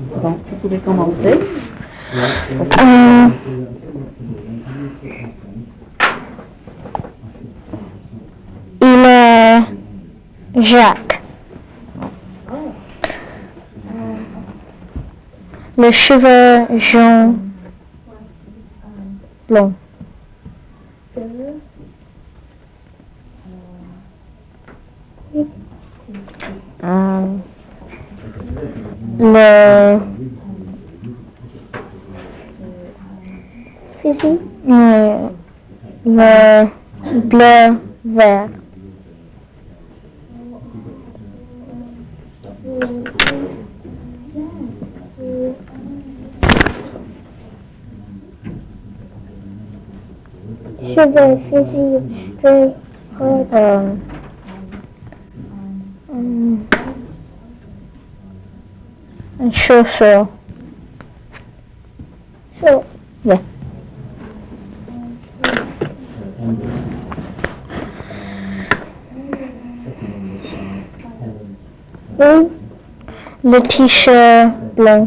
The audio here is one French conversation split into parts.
Bon, vous pouvez commencer. Il est Jacques. Les cheveux jaunes blonds. Le fusil. Le bleu vert. Cheveux, fusil, straight, chaussures. Short. Yeah. Le t-shirt blanc.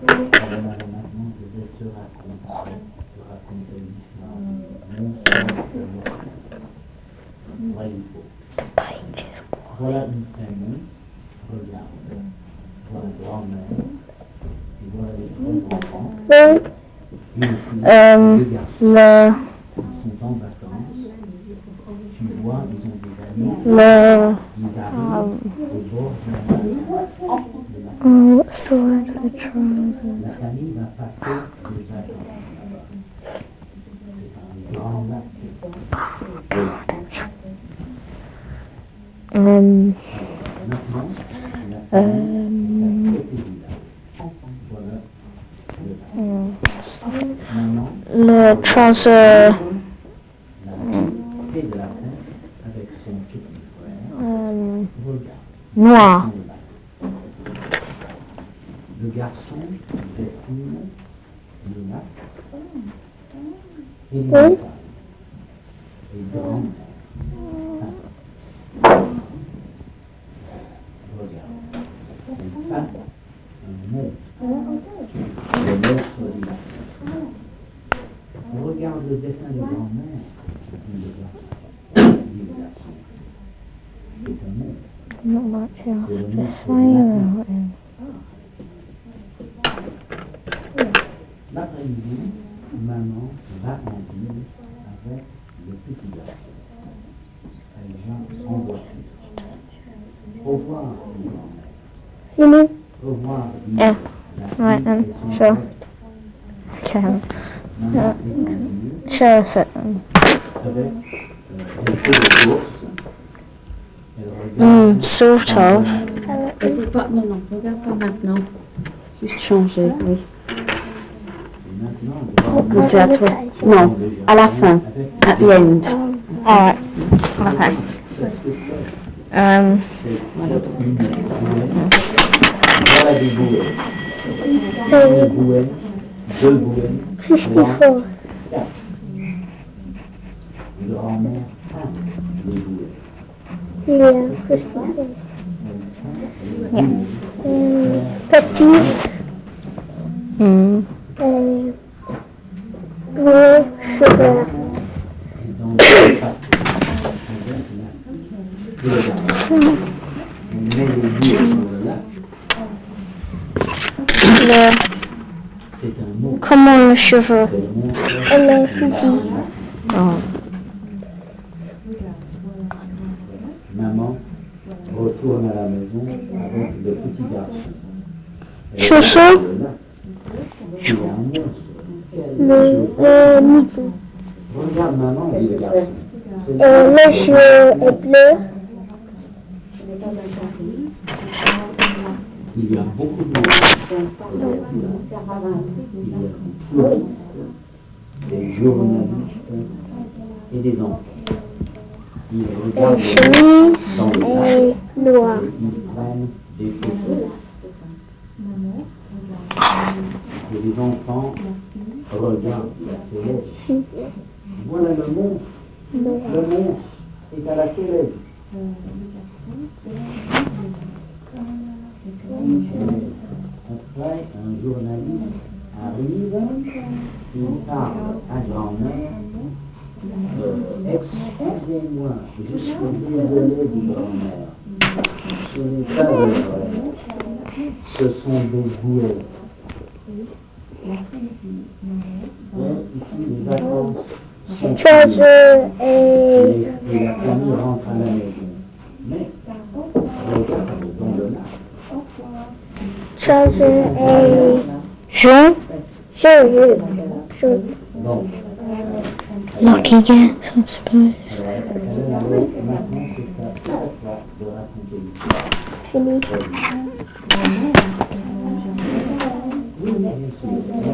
Voilà une famille, regarde, voilà une grand-mère, et voilà les trois enfants, une fille, deux garçons, ils sont en vacances, tu vois, ils ont des amis, ils arrivent au bord de la mer. What's the word for trousers? La famille va passer des vacances. C'est un grand lac. Le trouser noir. Le garçon dessine le lac et les montagnes. Et grand-mère. Regarde. Elle passe un mot. Le maître du lac. On regarde le dessin de grand-mère. C'est un garçon. C'est un mot. Not much else to say about him. L'après-midi, maman va en ville avec le petit garçon. Elle vient en voiture. Au revoir, grand-mère. Au revoir, Yeah. Right then, sure. Okay. Show us it. Avec elle fait des courses. Elle regarde. Sort of. Non, regarde pas maintenant. Juste changer, oui. Ou c'est à toi? Non, à la fin. At the end. Alright. Okay. Voilà des bouées. Une bouée, deux bouées, 54. quatre. Grand-mère, des bouées. Yeah, 54. Petit. Bleu, sugar. Comment le cheveu? Le fusil. Oh. Maman retourne à la maison avec le petit garçon. Chaussons? Le midi. Regarde maman et le garçon. Le jeu est bleu. Il y a beaucoup de monde. Il y a des touristes, des journalistes et des enfants. Ils regardent chemise dans le lac est noire. ils prennent des photos. Et les enfants regardent la télé. Voilà le monstre. Le monstre est à la télé. Après, un journaliste arrive, il parle à grand-mère. Excusez-moi, je suis désolé, dit grand-mère. Ce n'est pas vrai. Ce sont des bouées. Et ici, les vacances sont Treasure a et la famille rentre à la maison. Mais, regarde dans le lac. treasure a jaune. Bon, Lucky guess, I suppose. alors, maintenant, c'est à toi de raconter l'histoire. Fini. Oui, bien sûr.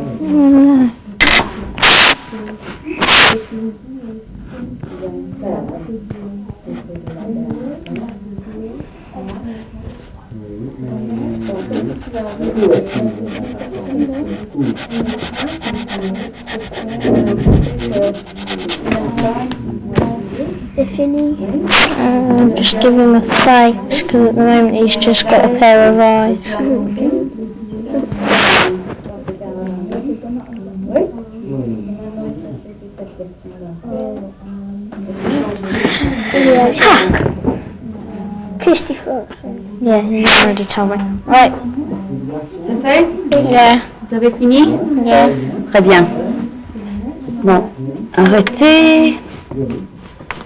C'est fini. Just give him a face, because at the moment he's just got a pair of eyes. Chuck! 54. Yeah, you already told me. Right. C'est fait? Yeah. Vous avez fini? Yeah. Très bien. Bon, arrêtez.